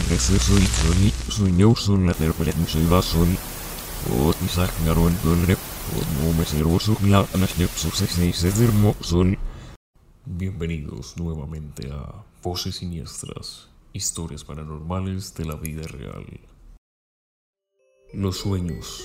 Sueño son la terpelencia son o Isaac Garon Dolre o no me servoso la sol. Bienvenidos nuevamente a Voces Siniestras, historias paranormales de la vida real. Los sueños.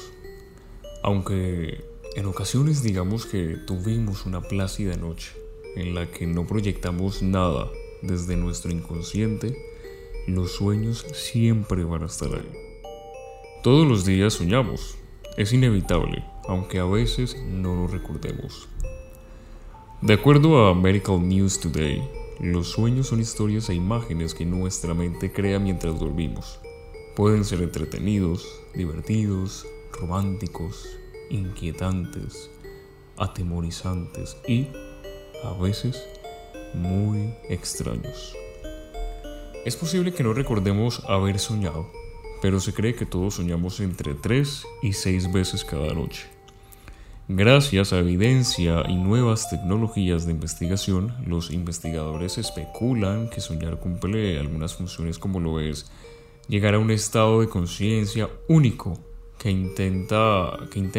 Aunque en ocasiones digamos que tuvimos una plácida noche en la que no proyectamos nada desde nuestro inconsciente, los sueños siempre van a estar ahí. Todos los días soñamos, es inevitable, aunque a veces no lo recordemos. De acuerdo a Medical News Today, los sueños son historias e imágenes que nuestra mente crea mientras dormimos. Pueden ser entretenidos, divertidos, románticos, inquietantes, atemorizantes y, a veces, muy extraños. Es posible que no recordemos haber soñado, pero se cree que todos soñamos entre 3 y 6 veces cada noche. Gracias a evidencia y nuevas tecnologías de investigación, los investigadores especulan que soñar cumple algunas funciones como lo es llegar a un estado de conciencia único que integra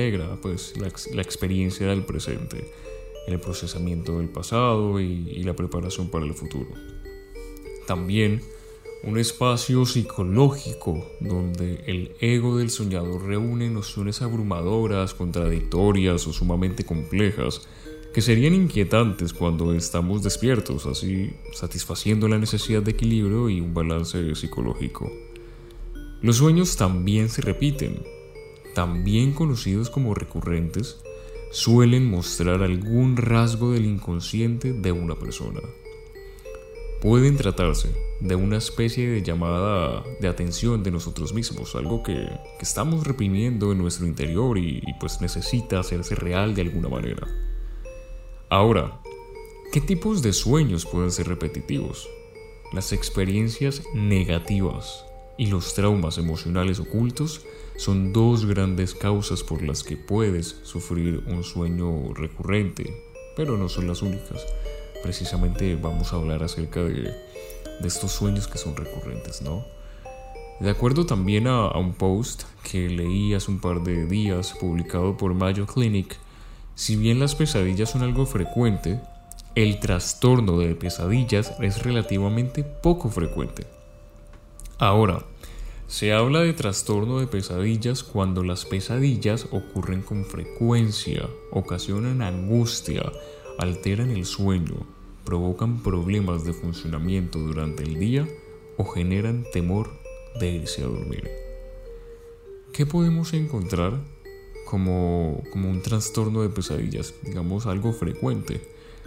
la experiencia del presente, el procesamiento del pasado y la preparación para el futuro. También un espacio psicológico donde el ego del soñador reúne nociones abrumadoras, contradictorias o sumamente complejas que serían inquietantes cuando estamos despiertos, así satisfaciendo la necesidad de equilibrio y un balance psicológico. Los sueños también se repiten, también conocidos como recurrentes, suelen mostrar algún rasgo del inconsciente de una persona. Pueden tratarse de una especie de llamada de atención de nosotros mismos, algo que estamos reprimiendo en nuestro interior y pues necesita hacerse real de alguna manera. Ahora, ¿qué tipos de sueños pueden ser repetitivos? Las experiencias negativas y los traumas emocionales ocultos son dos grandes causas por las que puedes sufrir un sueño recurrente, pero no son las únicas. Precisamente vamos a hablar acerca de estos sueños que son recurrentes, ¿no? De acuerdo también a un post que leí hace un par de días publicado por Mayo Clinic, si bien las pesadillas son algo frecuente, el trastorno de pesadillas es relativamente poco frecuente. Ahora, se habla de trastorno de pesadillas cuando las pesadillas ocurren con frecuencia, ocasionan angustia, alteran el sueño, provocan problemas de funcionamiento durante el día o generan temor de irse a dormir. ¿Qué podemos encontrar como un trastorno de pesadillas? Digamos algo frecuente.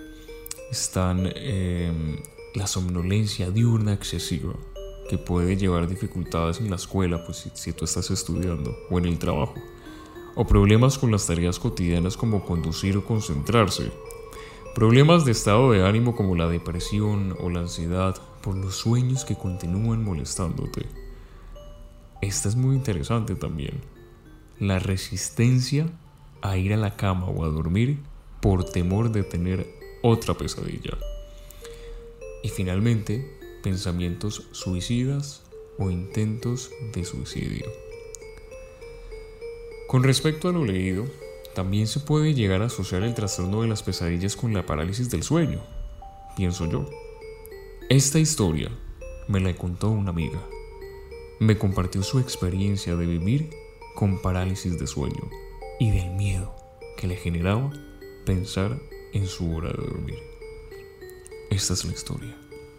Están la somnolencia diurna excesiva, que puede llevar dificultades en la escuela, pues si tú estás estudiando, o en el trabajo, o problemas con las tareas cotidianas como conducir o concentrarse, problemas de estado de ánimo como la depresión o la ansiedad por los sueños que continúan molestándote. Esta es muy interesante también, la resistencia a ir a la cama o a dormir por temor de tener otra pesadilla. Y finalmente, pensamientos suicidas o intentos de suicidio. Con respecto a lo leído, también se puede llegar a asociar el trastorno de las pesadillas con la parálisis del sueño, pienso yo. Esta historia me la contó una amiga. Me compartió su experiencia de vivir con parálisis de sueño y del miedo que le generaba pensar en su hora de dormir. Esta es la historia.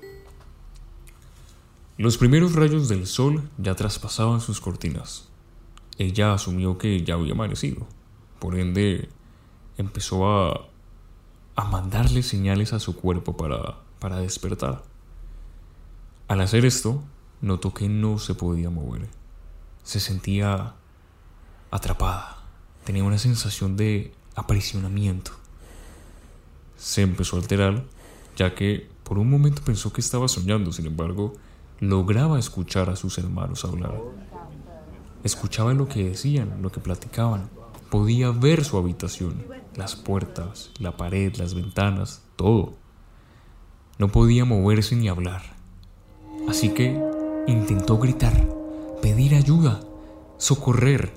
Los primeros rayos del sol ya traspasaban sus cortinas. Ella asumió que ya había amanecido. Por ende, empezó a mandarle señales a su cuerpo para despertar. Al hacer esto, notó que no se podía mover. Se sentía atrapada. Tenía una sensación de aprisionamiento. Se empezó a alterar, ya que por un momento pensó que estaba soñando. Sin embargo, lograba escuchar a sus hermanos hablar. Escuchaba lo que decían, lo que platicaban. Podía ver su habitación, las puertas, la pared, las ventanas, todo. No podía moverse ni hablar. Así que Intentó gritar, pedir ayuda, socorrer.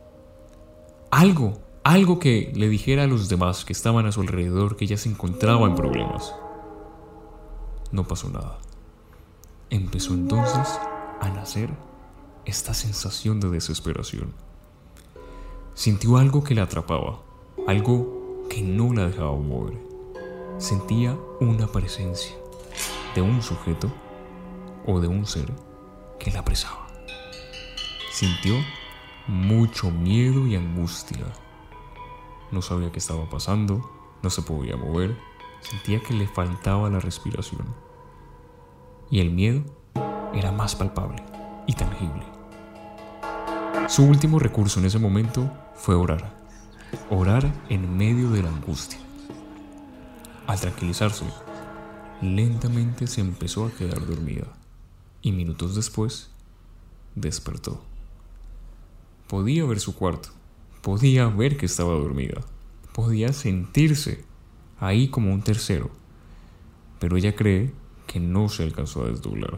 Algo que le dijera a los demás que estaban a su alrededor que ella se encontraba en problemas. No pasó nada. Empezó entonces a nacer esta sensación de desesperación. Sintió algo que la atrapaba, algo que no la dejaba mover. Sentía una presencia de un sujeto o de un ser que la apresaba. Sintió mucho miedo y angustia. No sabía qué estaba pasando, no se podía mover, sentía que le faltaba la respiración. Y el miedo era más palpable y tangible. Su último recurso en ese momento fue orar. Orar en medio de la angustia. Al tranquilizarse, lentamente se empezó a quedar dormida y minutos después despertó. Podía ver su cuarto, podía ver que estaba dormida, podía sentirse ahí como un tercero, pero ella cree que no se alcanzó a desdoblar.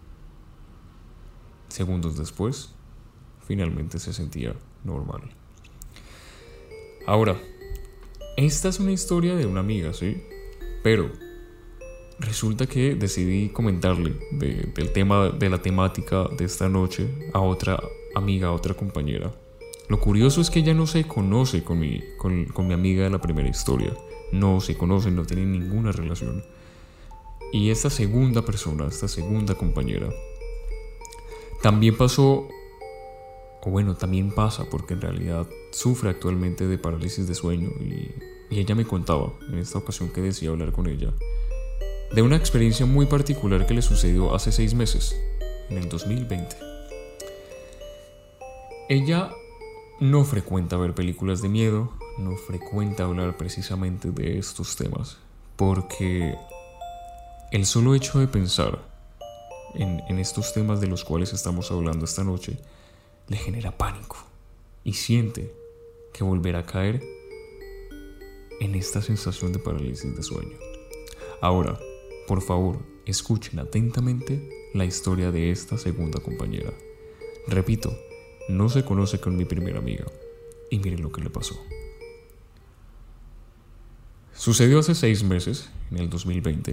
Segundos después, finalmente se sentía normal. Ahora, esta es una historia de una amiga, ¿sí? Pero resulta que decidí comentarle del tema, de la temática de esta noche a otra amiga, a otra compañera. Lo curioso es que ella no se conoce con mi amiga de la primera historia. No se conocen, no tienen ninguna relación. Y esta segunda persona, esta segunda compañera, también pasó, o bueno, también pasa, porque en realidad sufre actualmente de parálisis de sueño. Y ella me contaba, en esta ocasión que decidí hablar con ella, de una experiencia muy particular que le sucedió hace 6 meses, en el 2020. Ella no frecuenta ver películas de miedo, no frecuenta hablar precisamente de estos temas, porque el solo hecho de pensar en estos temas de los cuales estamos hablando esta noche le genera pánico y siente que volverá a caer en esta sensación de parálisis de sueño. Ahora, por favor, escuchen atentamente la historia de esta segunda compañera. Repito, no se conoce con mi primera amiga. Y miren lo que le pasó. Sucedió hace 6 meses, en el 2020.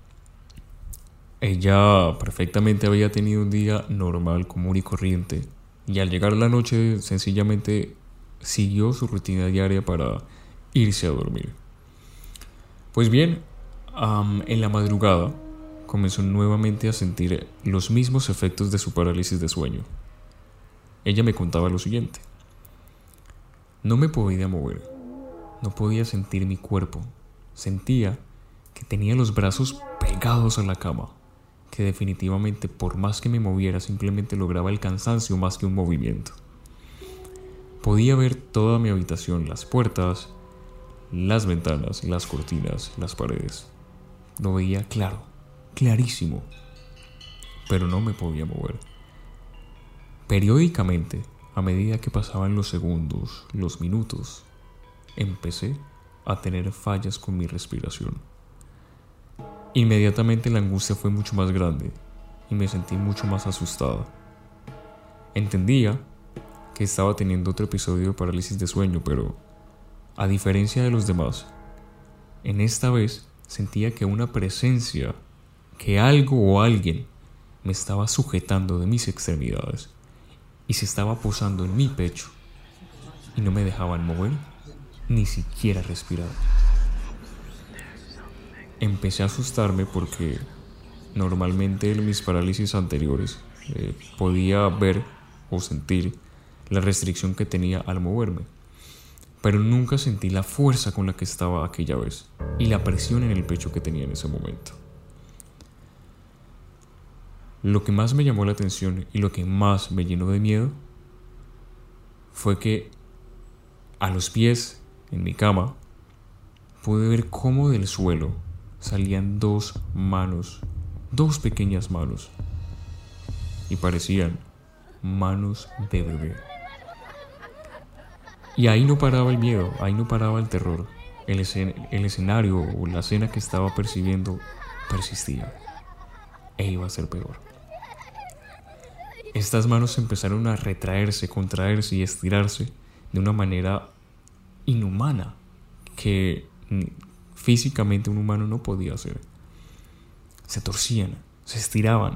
Ella perfectamente había tenido un día normal, común y corriente. Y al llegar la noche, sencillamente siguió su rutina diaria para irse a dormir. Pues bien, en la madrugada comenzó nuevamente a sentir los mismos efectos de su parálisis de sueño. Ella me contaba lo siguiente: no me podía mover, no podía sentir mi cuerpo, sentía que tenía los brazos pegados a la cama, que definitivamente por más que me moviera simplemente lograba el cansancio más que un movimiento. Podía ver toda mi habitación, las puertas, las ventanas, las cortinas, las paredes. Lo veía claro, clarísimo, pero no me podía mover. Periódicamente, a medida que pasaban los segundos, los minutos, empecé a tener fallas con mi respiración. Inmediatamente la angustia fue mucho más grande y me sentí mucho más asustada. Entendía que estaba teniendo otro episodio de parálisis de sueño, pero a diferencia de los demás, en esta vez sentía que una presencia, que algo o alguien me estaba sujetando de mis extremidades y se estaba posando en mi pecho y no me dejaban mover ni siquiera respirar. Empecé a asustarme porque normalmente en mis parálisis anteriores podía ver o sentir la restricción que tenía al moverme, pero nunca sentí la fuerza con la que estaba aquella vez y la presión en el pecho que tenía en ese momento. Lo que más me llamó la atención y lo que más me llenó de miedo fue que a los pies, en mi cama, pude ver cómo del suelo salían 2 manos, 2 pequeñas manos, y parecían manos de bebé. Y ahí no paraba el miedo, ahí no paraba el terror. El escenario o la escena que estaba percibiendo persistía e iba a ser peor. Estas manos empezaron a retraerse, contraerse y estirarse de una manera inhumana que físicamente un humano no podía hacer. Se torcían, se estiraban,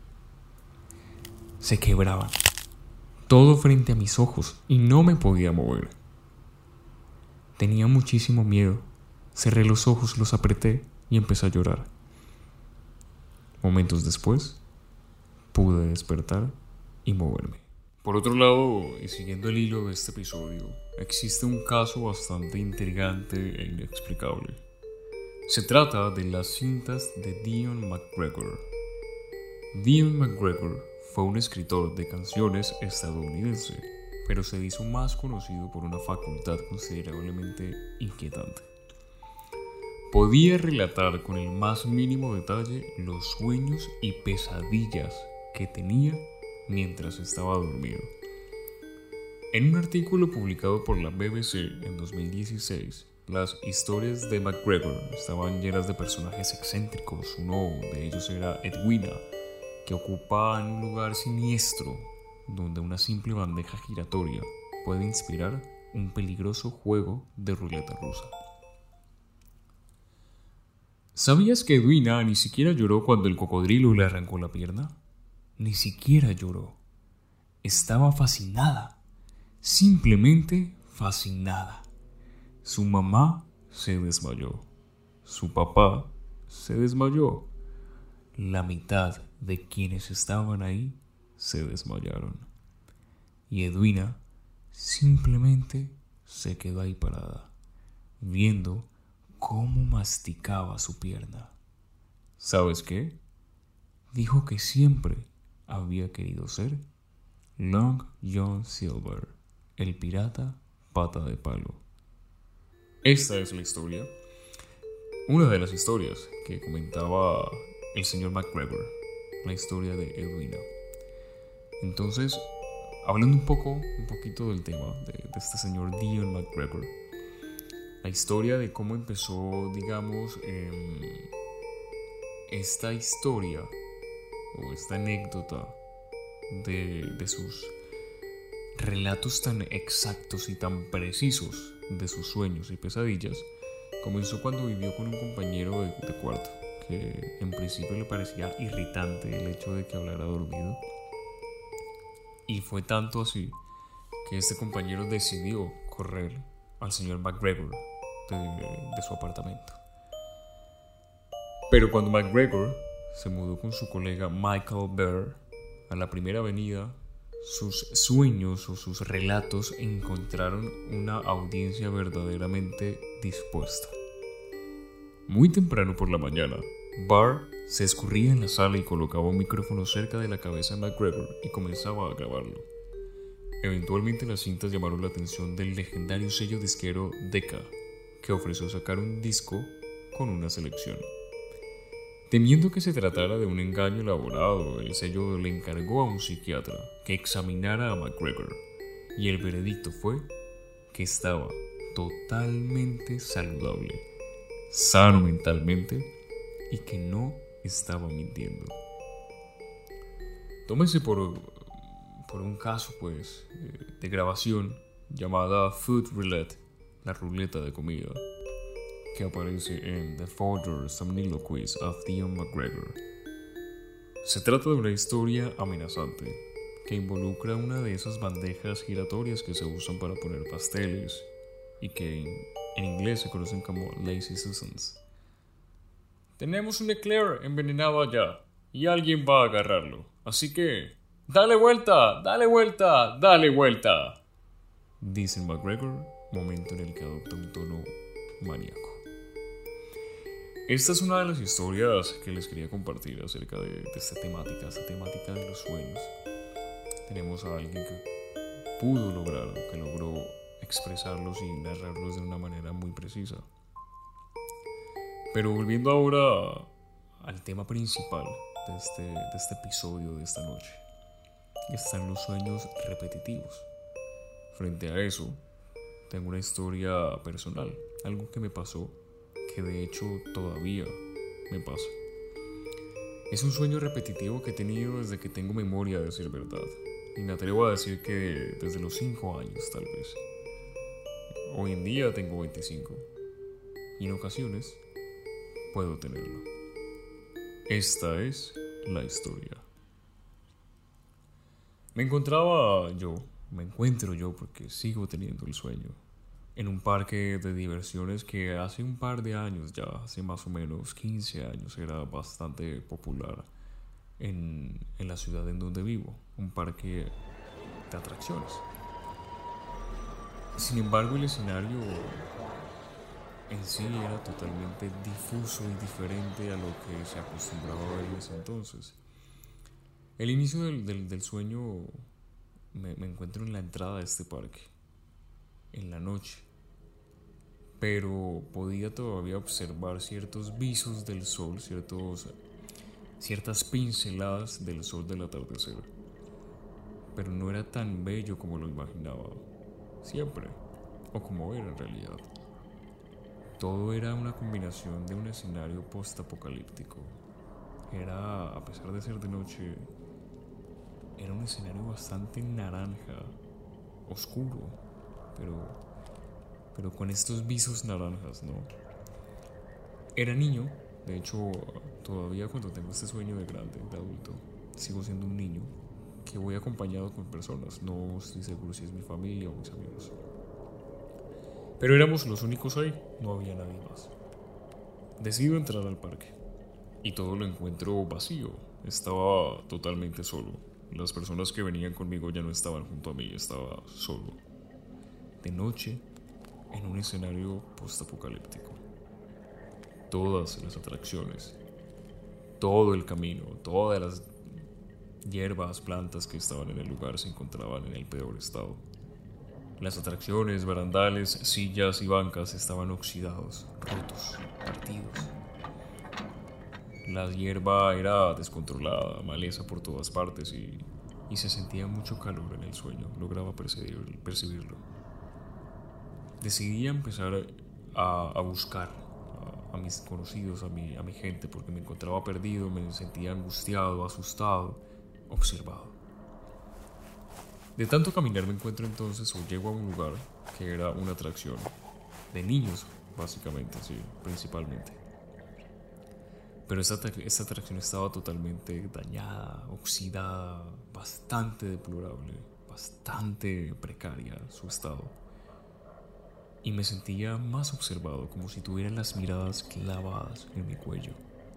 se quebraban. Todo frente a mis ojos y no me podía mover. Tenía muchísimo miedo. Cerré los ojos, los apreté y empecé a llorar. Momentos después, pude despertar y moverme. Por otro lado, y siguiendo el hilo de este episodio, existe un caso bastante intrigante e inexplicable. Se trata de las cintas de Dion McGregor. Dion McGregor fue un escritor de canciones estadounidense, pero se hizo más conocido por una facultad considerablemente inquietante. Podía relatar con el más mínimo detalle los sueños y pesadillas que tenía mientras estaba dormido. En un artículo publicado por la BBC en 2016, las historias de McGregor estaban llenas de personajes excéntricos. Uno de ellos era Edwina, que ocupaba en un lugar siniestro donde una simple bandeja giratoria puede inspirar un peligroso juego de ruleta rusa. ¿Sabías que Edwina ni siquiera lloró cuando el cocodrilo le arrancó la pierna? Ni siquiera lloró. Estaba fascinada, simplemente fascinada. Su mamá se desmayó. Su papá se desmayó. La mitad de quienes estaban ahí se desmayaron. Y Edwina simplemente se quedó ahí parada, viendo cómo masticaba su pierna. ¿Sabes qué? Dijo que siempre había querido ser Long John Silver, el pirata pata de palo. Esta es la historia, una de las historias que comentaba el señor McGregor, la historia de Edwina. Entonces, hablando un poquito del tema de este señor Dion McGregor, la historia de cómo empezó, digamos, esta historia o esta anécdota de sus relatos tan exactos y tan precisos de sus sueños y pesadillas, comenzó cuando vivió con un compañero de cuarto, que en principio le parecía irritante el hecho de que hablara dormido. Y fue tanto así que este compañero decidió correr al señor McGregor de su apartamento. Pero cuando McGregor se mudó con su colega Michael Bear a la primera avenida, sus sueños o sus relatos encontraron una audiencia verdaderamente dispuesta. Muy temprano por la mañana, Barr se escurría en la sala y colocaba un micrófono cerca de la cabeza de McGregor y comenzaba a grabarlo. Eventualmente las cintas llamaron la atención del legendario sello disquero Decca, que ofreció sacar un disco con una selección. Temiendo que se tratara de un engaño elaborado, el sello le encargó a un psiquiatra que examinara a McGregor, y el veredicto fue que estaba totalmente saludable, sano mentalmente y que no estaba mintiendo. Tómese por un caso de grabación llamada Food Roulette, la ruleta de comida, que aparece en The Further Somniloquies of Dion McGregor. Se trata de una historia amenazante que involucra una de esas bandejas giratorias que se usan para poner pasteles y que en inglés se conocen como Lazy Susans. Tenemos un eclair envenenado allá y alguien va a agarrarlo, así que ¡dale vuelta! ¡Dale vuelta! ¡Dale vuelta!, dice McGregor, momento en el que adopta un tono maníaco. Esta es una de las historias que les quería compartir acerca de esta temática de los sueños. Tenemos a alguien que pudo lograr, que logró expresarlos y narrarlos de una manera muy precisa. Pero volviendo ahora al tema principal de este episodio de esta noche, están los sueños repetitivos. Frente a eso, tengo una historia personal, algo que me pasó, que de hecho todavía me pasa. Es un sueño repetitivo que he tenido desde que tengo memoria, a decir verdad. Y me atrevo a decir que desde los 5 años, tal vez. Hoy en día tengo 25. Y en ocasiones puedo tenerlo. Esta es la historia. Me encuentro yo porque sigo teniendo el sueño, en un parque de diversiones que hace un par de años ya, hace más o menos 15 años, era bastante popular en la ciudad en donde vivo, un parque de atracciones. Sin embargo, el escenario en sí era totalmente difuso y diferente a lo que se acostumbraba a ver en ese entonces. El inicio del sueño me encuentro en la entrada de este parque, en la noche, pero podía todavía observar ciertos visos del sol, ciertas pinceladas del sol del atardecer, pero no era tan bello como lo imaginaba siempre, o como era en realidad. Todo era una combinación de un escenario post-apocalíptico. A pesar de ser de noche, era un escenario bastante naranja, oscuro, pero con estos visos naranjas, ¿no? Era niño, de hecho, todavía cuando tengo este sueño de grande, de adulto, sigo siendo un niño que voy acompañado con personas. No estoy seguro si es mi familia o mis amigos. Pero éramos los únicos ahí, no había nadie más. Decido entrar al parque y todo lo encuentro vacío. Estaba totalmente solo. Las personas que venían conmigo ya no estaban junto a mí, estaba solo. De noche, en un escenario postapocalíptico. Todas las atracciones, todo el camino, todas las hierbas, plantas que estaban en el lugar se encontraban en el peor estado. Las atracciones, barandales, sillas y bancas estaban oxidados, rotos, partidos. La hierba era descontrolada, maleza por todas partes y se sentía mucho calor en el sueño. Lograba percibirlo. Decidí empezar a buscar a mis conocidos, a mi gente, porque me encontraba perdido, me sentía angustiado, asustado, observado. De tanto caminar me encuentro entonces o llego a un lugar que era una atracción de niños, básicamente, sí, principalmente. Pero esta atracción estaba totalmente dañada, oxidada, bastante deplorable, bastante precaria su estado. Y me sentía más observado, como si tuviera las miradas clavadas en mi cuello.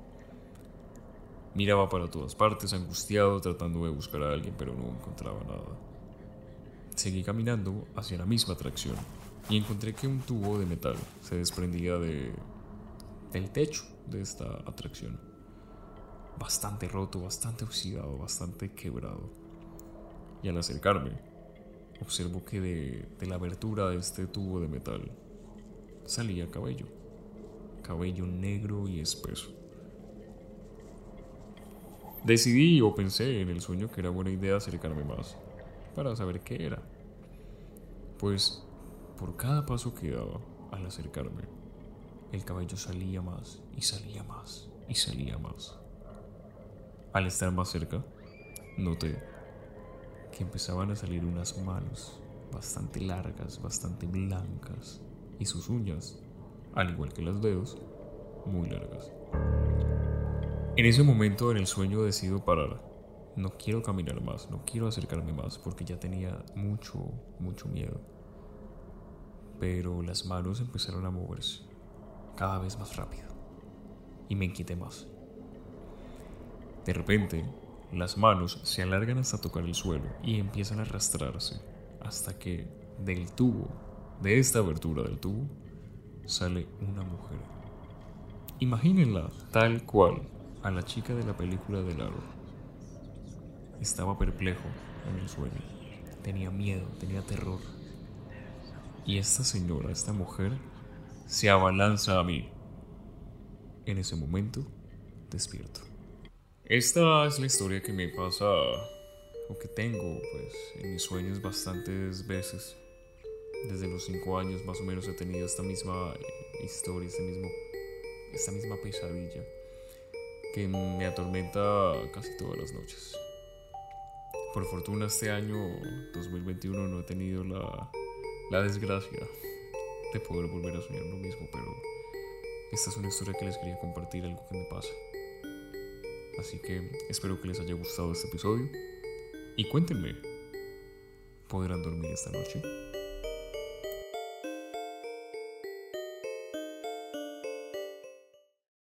Miraba para todas partes, angustiado, tratando de buscar a alguien, pero no encontraba nada. Seguí caminando hacia la misma atracción y encontré que un tubo de metal se desprendía del techo de esta atracción. Bastante roto, bastante oxidado, bastante quebrado. Y al acercarme, observo que de la abertura de este tubo de metal salía cabello. Cabello negro y espeso. Decidí o pensé en el sueño que era buena idea acercarme más para saber qué era. Pues por cada paso que daba al acercarme, el cabello salía más y salía más y salía más. Al estar más cerca, noté que empezaban a salir unas manos bastante largas, bastante blancas, y sus uñas, al igual que los dedos, muy largas. En ese momento en el sueño decido parar. No quiero caminar más, no quiero acercarme más porque ya tenía mucho, mucho miedo. Pero las manos empezaron a moverse cada vez más rápido y me inquieté más. De repente, las manos se alargan hasta tocar el suelo y empiezan a arrastrarse hasta que del tubo, de esta abertura del tubo, sale una mujer. Imagínenla tal cual a la chica de la película del aro. Estaba perplejo en el sueño. Tenía miedo, tenía terror. Y esta señora, esta mujer, se abalanza a mí. En ese momento, despierto. Esta es la historia que me pasa, o que tengo, pues, en mis sueños bastantes veces. Desde los 5 años más o menos he tenido esta misma historia, esta misma pesadilla, que me atormenta casi todas las noches. Por fortuna este año 2021 no he tenido la desgracia de poder volver a soñar lo mismo, pero esta es una historia que les quería compartir, algo que me pasa. Así que espero que les haya gustado este episodio y cuéntenme, ¿podrán dormir esta noche?